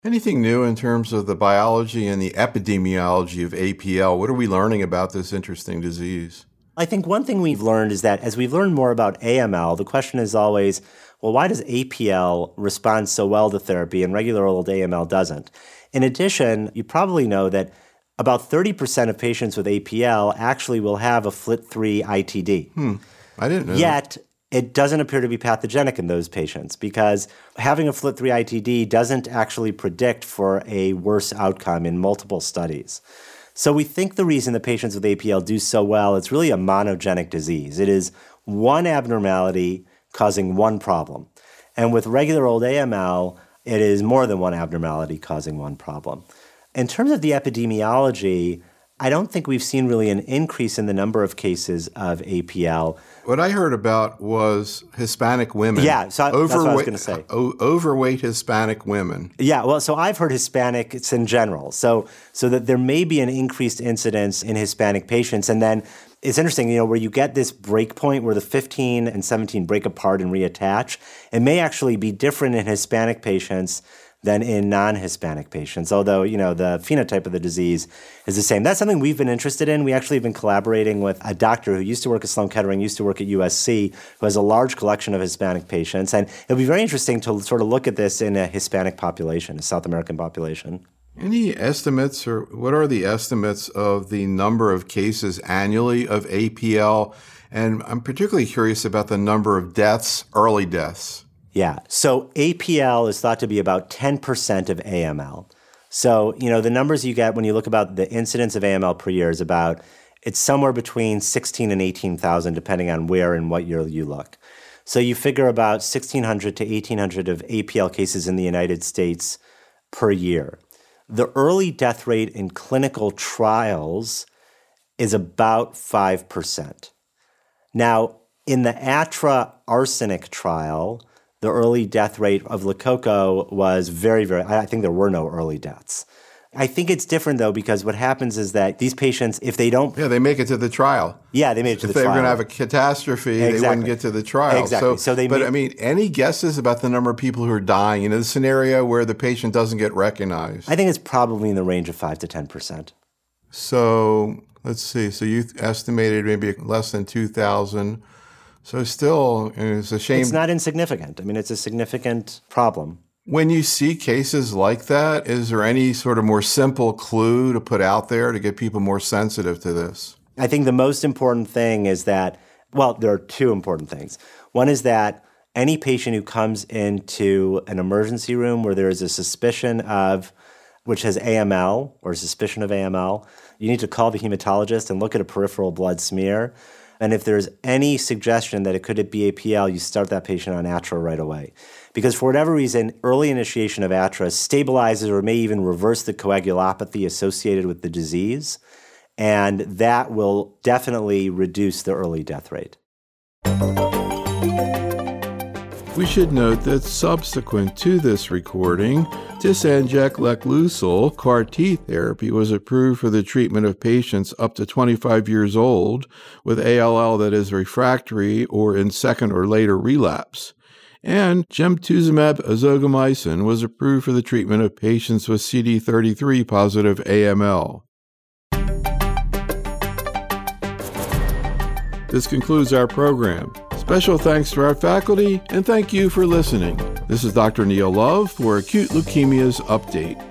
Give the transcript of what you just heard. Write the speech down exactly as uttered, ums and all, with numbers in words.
Anything new in terms of the biology and the epidemiology of A P L? What are we learning about this interesting disease? I think one thing we've learned is that as we've learned more about A M L, the question is always, well, why does A P L respond so well to therapy and regular old A M L doesn't? In addition, you probably know that about thirty percent of patients with A P L actually will have a F L T three I T D. Hmm. I didn't know Yet, that. It doesn't appear to be pathogenic in those patients because having a F L T three I T D doesn't actually predict for a worse outcome in multiple studies. So we think the reason that patients with A P L do so well, it's really a monogenic disease. It is one abnormality causing one problem. And with regular old A M L, it is more than one abnormality causing one problem. In terms of the epidemiology, I don't think we've seen really an increase in the number of cases of A P L. What I heard about was Hispanic women. Yeah, so I, that's what I was going to say. O- overweight Hispanic women. Yeah, well, so I've heard Hispanics in general. So so that there may be an increased incidence in Hispanic patients. And then it's interesting, you know, where you get this break point where the fifteen and seventeen break apart and reattach. It may actually be different in Hispanic patients than in non-Hispanic patients, although, you know, the phenotype of the disease is the same. That's something we've been interested in. We actually have been collaborating with a doctor who used to work at Sloan Kettering, used to work at U S C, who has a large collection of Hispanic patients. And it'll be very interesting to sort of look at this in a Hispanic population, a South American population. Any estimates, or what are the estimates of the number of cases annually of A P L? And I'm particularly curious about the number of deaths, early deaths. Yeah. So A P L is thought to be about ten percent of A M L. So, you know, the numbers you get when you look about the incidence of A M L per year is about, it's somewhere between sixteen and eighteen thousand, depending on where and what year you look. So you figure about sixteen hundred to eighteen hundred of A P L cases in the United States per year. The early death rate in clinical trials is about five percent. Now, in the ATRA arsenic trial, the early death rate of Lococo was very, very, I think there were no early deaths. I think it's different, though, because what happens is that these patients, if they don't... Yeah, they make it to the trial. Yeah, they made it to if the trial. If they were going to have a catastrophe, exactly. they wouldn't get to the trial. Exactly. So, so they but, made, I mean, any guesses about the number of people who are dying in a scenario where the patient doesn't get recognized? I think it's probably in the range of five to ten percent. So, let's see. So you estimated maybe less than two thousand. So still, it's a shame. It's not insignificant. I mean, it's a significant problem. When you see cases like that, is there any sort of more simple clue to put out there to get people more sensitive to this? I think the most important thing is that, well, there are two important things. One is that any patient who comes into an emergency room where there is a suspicion of, which has A M L or suspicion of A M L, you need to call the hematologist and look at a peripheral blood smear. And if there's any suggestion that it could be A P L, you start that patient on ATRA right away. Because for whatever reason, early initiation of ATRA stabilizes or may even reverse the coagulopathy associated with the disease, and that will definitely reduce the early death rate. We should note that subsequent to this recording, Tisanjek-Lechleuzil C A R T therapy was approved for the treatment of patients up to twenty-five years old with A L L that is refractory or in second or later relapse. And gemtuzumab ozogamicin was approved for the treatment of patients with C D thirty-three positive A M L. This concludes our program. Special thanks to our faculty, and thank you for listening. This is Doctor Neil Love for Acute Leukemia's Update.